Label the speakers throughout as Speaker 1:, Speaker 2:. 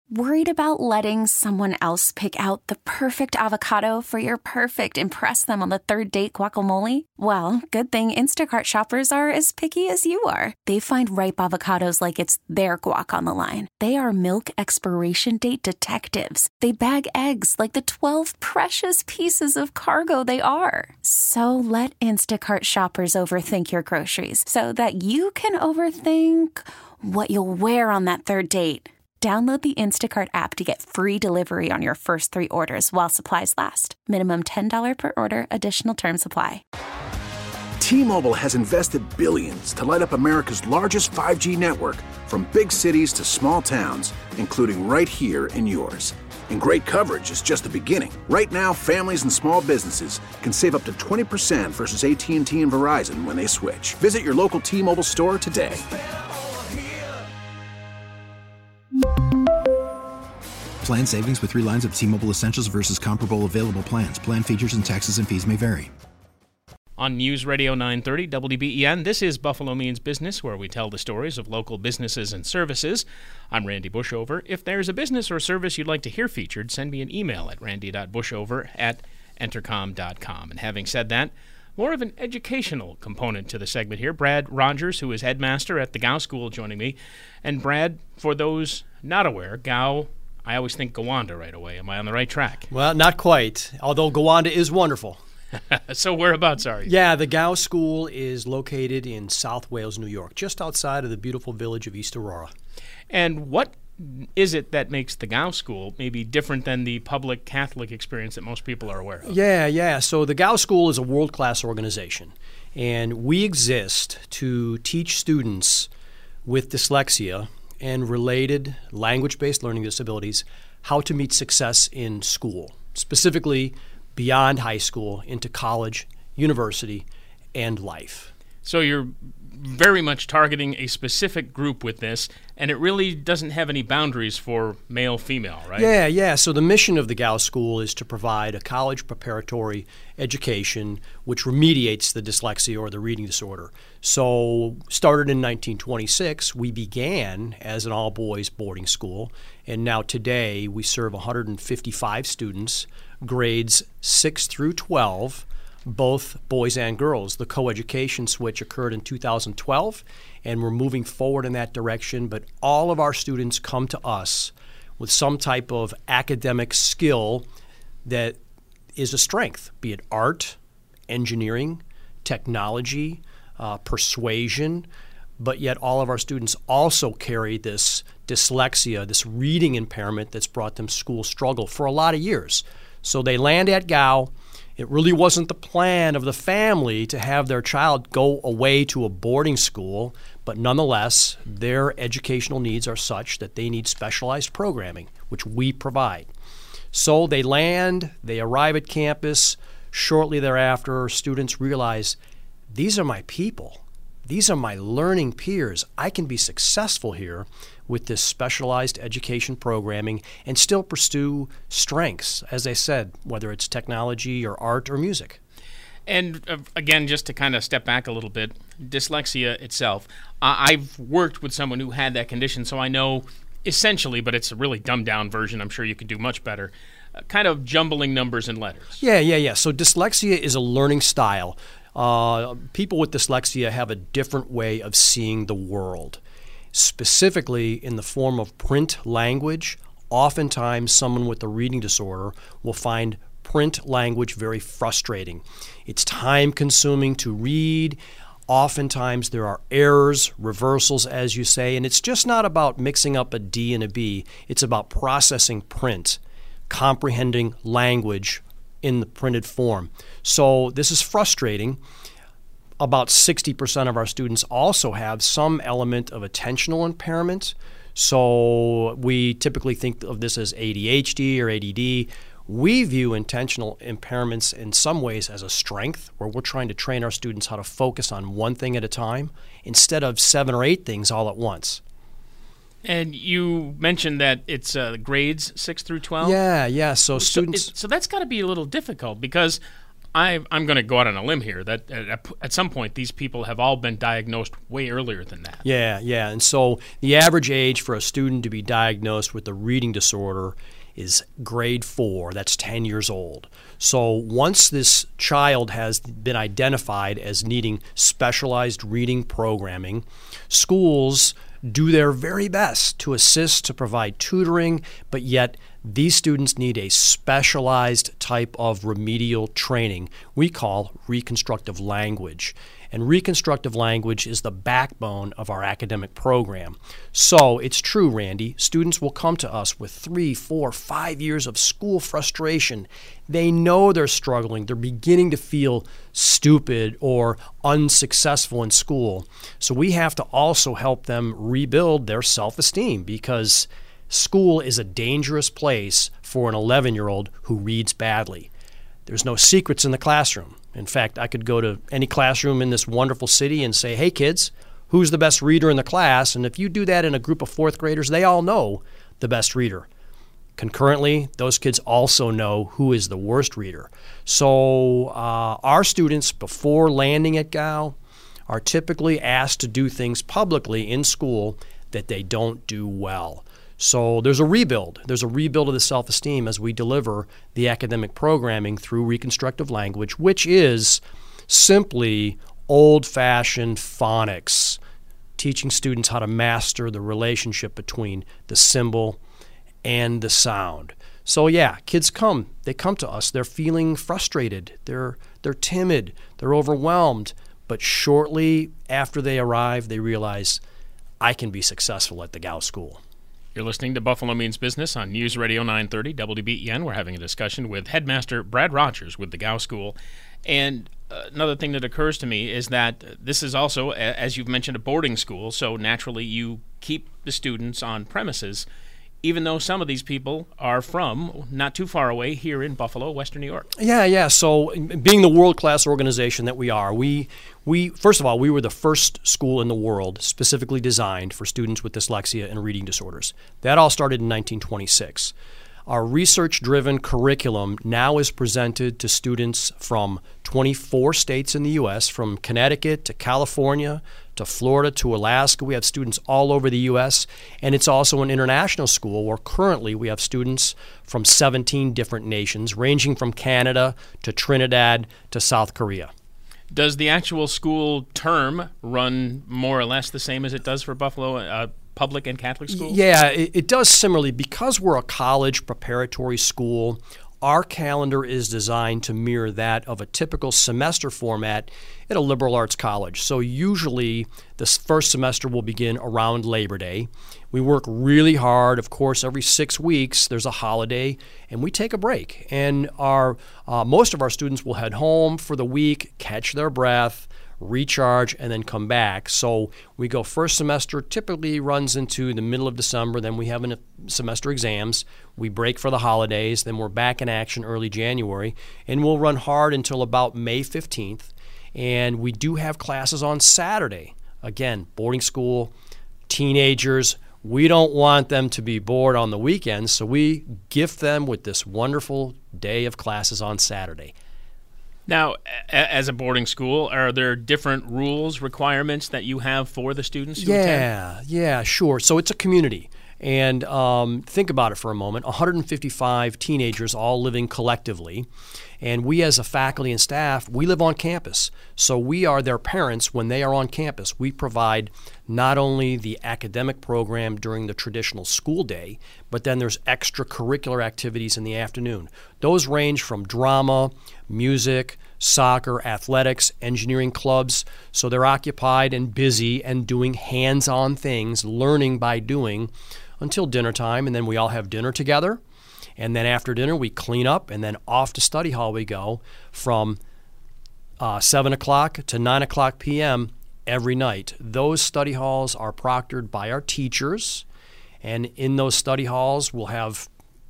Speaker 1: Worried about letting someone else pick out the perfect avocado for your perfect impress them on the third date guacamole? Well, good thing Instacart shoppers are as picky as you are. They find ripe avocados like it's their guac on the line. They are milk expiration date detectives. They bag eggs like the 12 precious pieces of cargo they are. So let Instacart shoppers overthink your groceries so that you can overthink what you'll wear on that third date. Download the Instacart app to get free delivery on your first 3 orders while supplies last. Minimum $10 per order. Additional terms apply.
Speaker 2: T-Mobile has invested billions to light up America's largest 5G network, from big cities to small towns, including right here in yours. And great coverage is just the beginning. Right now, families and small businesses can save up to 20% versus AT&T and Verizon when they switch. Visit your local T-Mobile store today.
Speaker 3: Plan savings with 3 lines of T-Mobile Essentials versus comparable available plans. Plan features and taxes and fees may vary.
Speaker 4: On News Radio 930 WBEN, this is Buffalo Means Business, where we tell the stories of local businesses and services. I'm Randy Bushover. If there's a business or service you'd like to hear featured, send me an email at randy.bushover@entercom.com. And having said that, more of an educational component to the segment here. Brad Rogers, who is headmaster at the Gow School, joining me. And Brad, for those not aware, Gow, I always think Gowanda right away. Am I on the right track?
Speaker 5: Well, not quite, although Gowanda is wonderful.
Speaker 4: So whereabouts are you?
Speaker 5: Yeah, the Gow School is located in South Wales, New York, just outside of the beautiful village of East Aurora.
Speaker 4: And what is it that makes the Gow School maybe different than the public Catholic experience that most people are aware of?
Speaker 5: Yeah. So the Gow School is a world-class organization, and we exist to teach students with dyslexia and related language-based learning disabilities how to meet success in school, specifically beyond high school into college, university, and life.
Speaker 4: So you're very much targeting a specific group with this, and it really doesn't have any boundaries for male, female, right?
Speaker 5: Yeah. So the mission of the Gow School is to provide a college preparatory education which remediates the dyslexia or the reading disorder. So started in 1926, we began as an all-boys boarding school, and now today we serve 155 students, grades 6 through 12, both boys and girls. The coeducation switch occurred in 2012, and we're moving forward in that direction. But all of our students come to us with some type of academic skill that is a strength, be it art, engineering, technology, persuasion. But yet all of our students also carry this dyslexia, this reading impairment that's brought them school struggle for a lot of years. So they land at Gow. It really wasn't the plan of the family to have their child go away to a boarding school, but nonetheless, their educational needs are such that they need specialized programming, which we provide. So they land, they arrive at campus. Shortly thereafter, students realize, these are my people. These are my learning peers. I can be successful here with this specialized education programming and still pursue strengths, as I said, whether it's technology or art or music.
Speaker 4: And again, just to kind of step back a little bit, dyslexia itself, I've worked with someone who had that condition, so I know essentially, but it's a really dumbed-down version, I'm sure you could do much better, kind of jumbling numbers and letters.
Speaker 5: Yeah. So dyslexia is a learning style. People with dyslexia have a different way of seeing the world, specifically in the form of print language. Oftentimes, someone with a reading disorder will find print language very frustrating. It's time-consuming to read. Oftentimes, there are errors, reversals, as you say, and it's just not about mixing up a D and a B. It's about processing print, comprehending language in the printed form. So this is frustrating. About 60% of our students also have some element of attentional impairment. So we typically think of this as ADHD or ADD. We view intentional impairments in some ways as a strength, where we're trying to train our students how to focus on one thing at a time instead of 7 or 8 things all at once.
Speaker 4: And you mentioned that it's grades 6 through 12?
Speaker 5: Yeah. So students.
Speaker 4: So that's got to be a little difficult because I'm going to go out on a limb here that at some point these people have all been diagnosed way earlier than that.
Speaker 5: Yeah. And so the average age for a student to be diagnosed with a reading disorder is grade 4. That's 10 years old. So once this child has been identified as needing specialized reading programming, schools do their very best to assist, to provide tutoring, but yet these students need a specialized type of remedial training we call reconstructive language. And reconstructive language is the backbone of our academic program. So it's true, Randy, students will come to us with 3, 4, 5 years of school frustration. They know they're struggling. They're beginning to feel stupid or unsuccessful in school. So we have to also help them rebuild their self-esteem, because school is a dangerous place for an 11-year-old who reads badly. There's no secrets in the classroom. In fact, I could go to any classroom in this wonderful city and say, hey kids, who's the best reader in the class? And if you do that in a group of 4th graders, they all know the best reader. Concurrently, those kids also know who is the worst reader. So our students, before landing at GAL, are typically asked to do things publicly in school that they don't do well. So there's a rebuild. There's a rebuild of the self-esteem as we deliver the academic programming through reconstructive language, which is simply old-fashioned phonics, teaching students how to master the relationship between the symbol and the sound. So yeah, kids they come to us. They're feeling frustrated. They're timid. They're overwhelmed. But shortly after they arrive, they realize, I can be successful at the GAL school.
Speaker 4: You're listening to Buffalo Means Business on News Radio 930 WBEN. We're having a discussion with Headmaster Brad Rogers with the GAL School. And another thing that occurs to me is that this is also, as you've mentioned, a boarding school, so naturally you keep the students on premises, even though some of these people are from not too far away here in Buffalo, Western New York.
Speaker 5: Yeah. So being the world-class organization that we are, we first of all, we were the first school in the world specifically designed for students with dyslexia and reading disorders. That all started in 1926. Our research-driven curriculum now is presented to students from 24 states in the U.S., from Connecticut to California to Florida to Alaska. We have students all over the U.S., and it's also an international school where currently we have students from 17 different nations, ranging from Canada to Trinidad to South Korea.
Speaker 4: Does the actual school term run more or less the same as it does for Buffalo public and Catholic schools?
Speaker 5: Yeah, it does similarly. Because we're a college preparatory school, our calendar is designed to mirror that of a typical semester format at a liberal arts college. So usually the first semester will begin around Labor Day. We work really hard. Of course, every 6 weeks there's a holiday, and we take a break. And most of our students will head home for the week, catch their breath, recharge, and then come back. So we go first semester, typically runs into the middle of December, then we have semester exams, we break for the holidays, then we're back in action early January, and we'll run hard until about May 15th. And we do have classes on Saturday. Again, boarding school, teenagers, we don't want them to be bored on the weekends, so we gift them with this wonderful day of classes on Saturday.
Speaker 4: Now, as a boarding school, are there different rules, requirements that you have for the students who attend?
Speaker 5: Yeah, sure. So it's a community. And think about it for a moment. 155 teenagers all living collectively. And we as a faculty and staff, we live on campus. So we are their parents when they are on campus. We provide not only the academic program during the traditional school day, but then there's extracurricular activities in the afternoon. Those range from drama, music, soccer, athletics, engineering clubs. So they're occupied and busy and doing hands-on things, learning by doing, until dinner time, and then we all have dinner together. And then after dinner, we clean up, and then off to study hall we go from 7 o'clock to 9 o'clock p.m. every night. Those study halls are proctored by our teachers, and in those study halls we'll have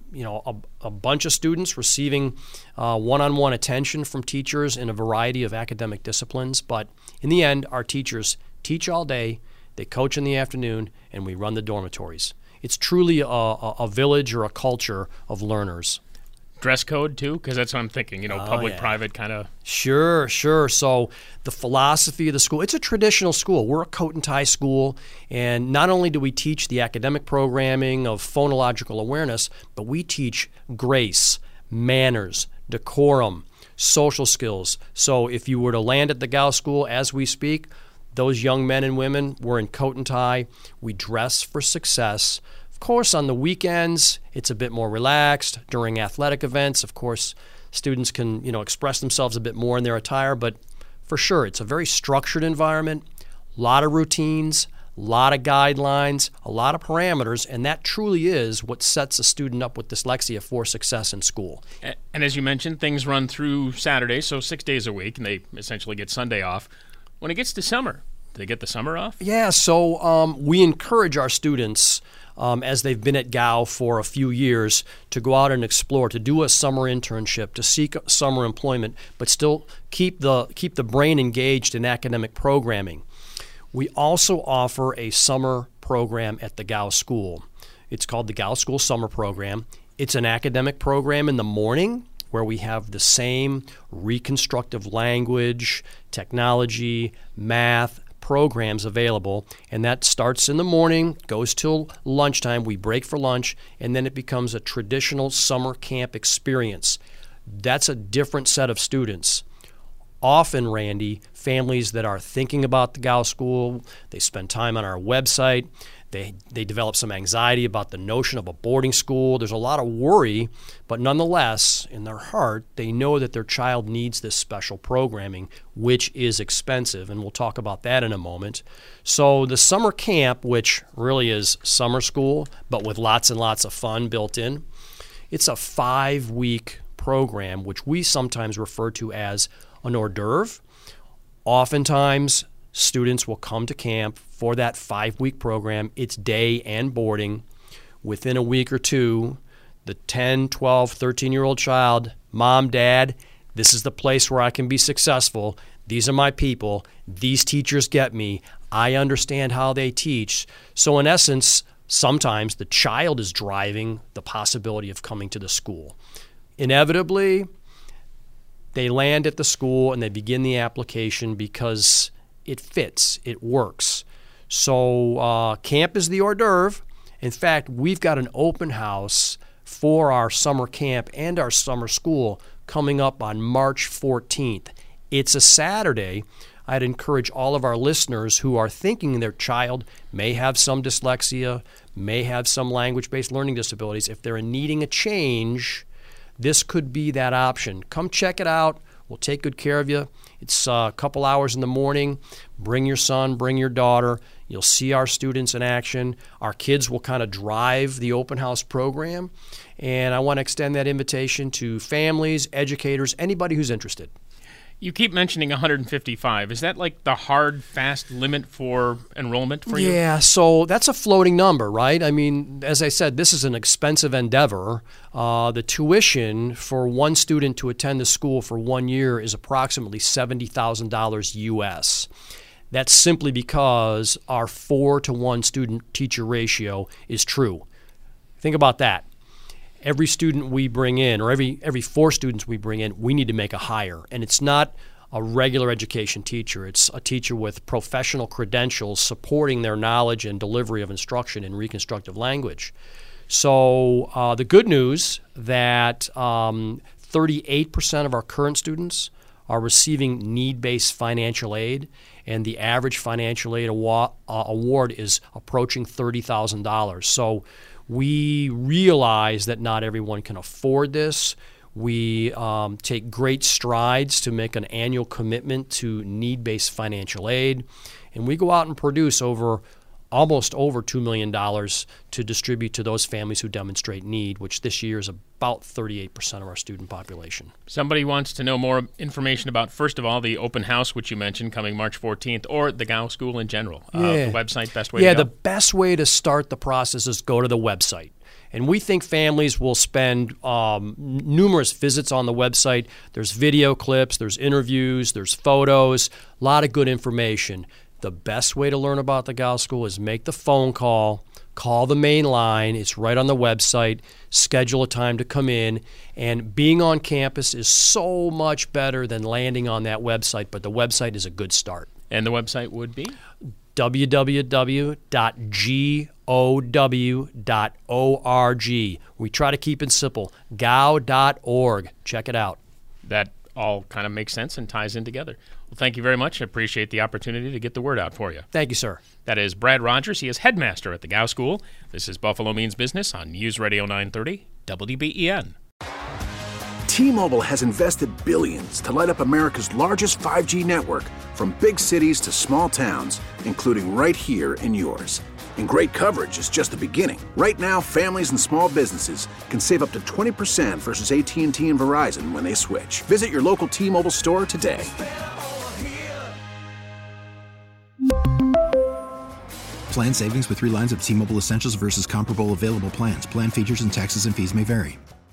Speaker 5: a bunch of students receiving one-on-one attention from teachers in a variety of academic disciplines. But in the end, our teachers teach all day, they coach in the afternoon, and we run the dormitories. It's truly a village or a culture of learners.
Speaker 4: dress code too? Because that's what I'm thinking, public-private kind of.
Speaker 5: Sure. So the philosophy of the school, it's a traditional school. We're a coat and tie school, and not only do we teach the academic programming of phonological awareness, but we teach grace, manners, decorum, social skills. So if you were to land at the Gow School as we speak, those young men and women were in coat and tie. We dress for success. Of course, on the weekends, it's a bit more relaxed. During athletic events, of course, students can, express themselves a bit more in their attire, but for sure, it's a very structured environment, a lot of routines, a lot of guidelines, a lot of parameters, and that truly is what sets a student up with dyslexia for success in school.
Speaker 4: And as you mentioned, things run through Saturday, so 6 days a week, and they essentially get Sunday off. When it gets to summer, do they get the summer off?
Speaker 5: Yeah, so we encourage our students, as they've been at Gow for a few years, to go out and explore, to do a summer internship, to seek summer employment, but still keep the brain engaged in academic programming. We also offer a summer program at the Gow School. It's called the Gow School Summer Program. It's an academic program in the morning where we have the same reconstructive language, technology, math programs available, and that starts in the morning, goes till lunchtime. We break for lunch, and then it becomes a traditional summer camp experience. That's a different set of students. Often, Randy, families that are thinking about the Gow School, they spend time on our website. They develop some anxiety about the notion of a boarding school. There's a lot of worry, but nonetheless, in their heart, they know that their child needs this special programming, which is expensive, and we'll talk about that in a moment. So the summer camp, which really is summer school, but with lots and lots of fun built in, it's a 5-week program, which we sometimes refer to as an hors d'oeuvre. Oftentimes, students will come to camp for that 5-week program. It's day and boarding. Within a week or two, the 10, 12, 13-year-old child, Mom, Dad, this is the place where I can be successful. These are my people. These teachers get me. I understand how they teach. So in essence, sometimes the child is driving the possibility of coming to the school. Inevitably, they land at the school and they begin the application because it fits, it works. So camp is the hors d'oeuvre. In fact, we've got an open house for our summer camp and our summer school coming up on March 14th. It's a Saturday. I'd encourage all of our listeners who are thinking their child may have some dyslexia, may have some language-based learning disabilities. If they're needing a change, this could be that option. Come check it out. We'll take good care of you. It's a couple hours in the morning. Bring your son, bring your daughter. You'll see our students in action. Our kids will kind of drive the open house program. And I want to extend that invitation to families, educators, anybody who's interested.
Speaker 4: You keep mentioning 155. Is that like the hard, fast limit for enrollment for you?
Speaker 5: Yeah, so that's a floating number, right? I mean, as I said, this is an expensive endeavor. The tuition for one student to attend the school for 1 year is approximately $70,000 U.S. That's simply because our 4-to-1 student-teacher ratio is true. Think about that. Every student we bring in, or every 4 students we bring in, we need to make a hire. And it's not a regular education teacher. It's a teacher with professional credentials supporting their knowledge and delivery of instruction in reconstructive language. So the good news that 38% of our current students are receiving need-based financial aid, and the average financial aid award is approaching $30,000. So we realize that not everyone can afford this. We take great strides to make an annual commitment to need-based financial aid, and we go out and produce almost over $2 million to distribute to those families who demonstrate need, which this year is about 38% of our student population.
Speaker 4: Somebody wants to know more information about, first of all, the open house, which you mentioned, coming March 14th, or the Gow School in general. The website, best way to go?
Speaker 5: Yeah, the best way to start the process is go to the website. And we think families will spend numerous visits on the website. There's video clips, there's interviews, there's photos, a lot of good information. The best way to learn about the Gow School is make the phone call, call the main line. It's right on the website. Schedule a time to come in. And being on campus is so much better than landing on that website, but the website is a good start.
Speaker 4: And the website would be?
Speaker 5: www.gow.org. We try to keep it simple. gow.org. Check it out.
Speaker 4: That all kind of makes sense and ties in together. Well, thank you very much. I appreciate the opportunity to get the word out for you.
Speaker 5: Thank you, sir.
Speaker 4: That is Brad Rogers. He is headmaster at the Gow School. This is Buffalo Means Business on News Radio 930 WBEN.
Speaker 2: T-Mobile has invested billions to light up America's largest 5G network, from big cities to small towns, including right here in yours. And great coverage is just the beginning. Right now, families and small businesses can save up to 20% versus AT&T and Verizon when they switch. Visit your local T-Mobile store today.
Speaker 3: Plan savings with 3 lines of T-Mobile Essentials versus comparable available plans. Plan features and taxes and fees may vary.